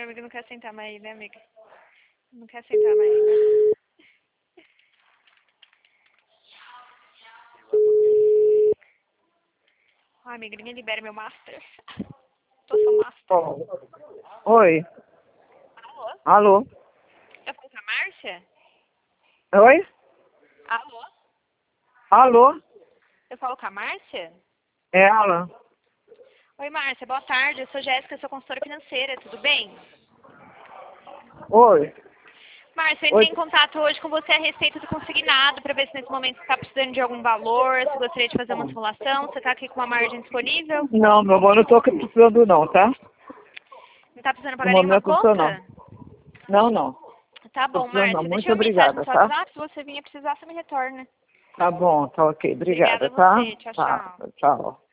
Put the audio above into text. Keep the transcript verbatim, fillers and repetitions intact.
amiga não quer sentar mais, né, amiga? Não quer sentar mais, né? Ai, amiga, ninguém libera meu master. Tô só master. Oh. Oi. Alô? Alô? Eu falo com a Márcia? Oi? Alô? Alô? Eu falo com a Márcia? É ela? Oi, Márcia, boa tarde. Eu sou Jéssica, sou consultora financeira, tudo bem? Oi. Márcia, eu Oi. entrei em contato hoje com você a respeito do consignado, para ver se nesse momento você está precisando de algum valor, se gostaria de fazer uma simulação, você está aqui com uma margem disponível? Não, meu amor, não tô precisando não, tá? Não está precisando No pagar nenhuma momento não tô não. conta? Não, não. Tá Tô bom, precisando não. Márcia. Muito Deixei uma mensagem no obrigada, seu tá? WhatsApp, se você vinha precisar, você me retorna. Tá bom, tá ok. Obrigada Obrigada, a tá? você. Tchau, Tá, tchau. tchau.